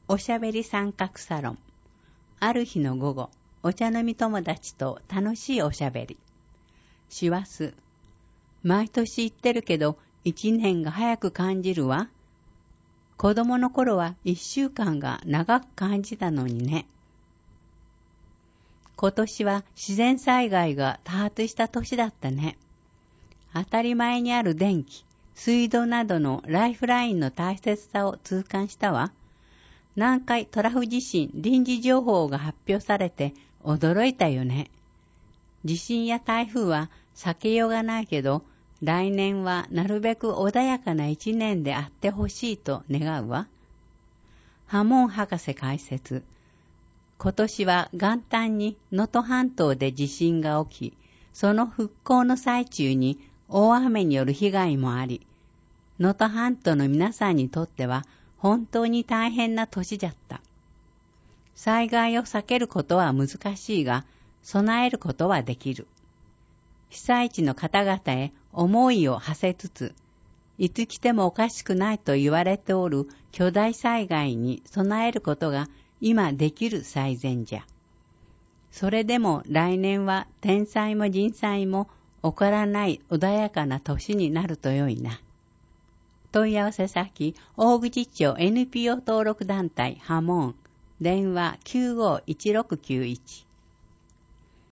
おしゃべり三角サロン。ある日の午後、お茶飲み友達と楽しいおしゃべり。師走。毎年言ってるけど、一年が早く感じるわ。子供の頃は一週間が長く感じたのにね。今年は自然災害が多発した年だったね。当たり前にある電気、水道などのライフラインの大切さを痛感したわ。南海トラフ地震臨時情報が発表されて驚いたよね。地震や台風は避けようがないけど、来年はなるべく穏やかな一年であってほしいと願うわ。ハモン博士解説。今年は元旦に能登半島で地震が起き、その復興の最中に大雨による被害もあり、能登半島の皆さんにとっては本当に大変な年だった。災害を避けることは難しいが、備えることはできる。被災地の方々へ思いを馳せつつ、いつ来てもおかしくないと言われておる巨大災害に備えることが今できる最善じゃ。それでも来年は天災も人災も起こらない穏やかな年になるとよいな。問い合わせ先、大口町 NPO 登録団体ハモン、電話951691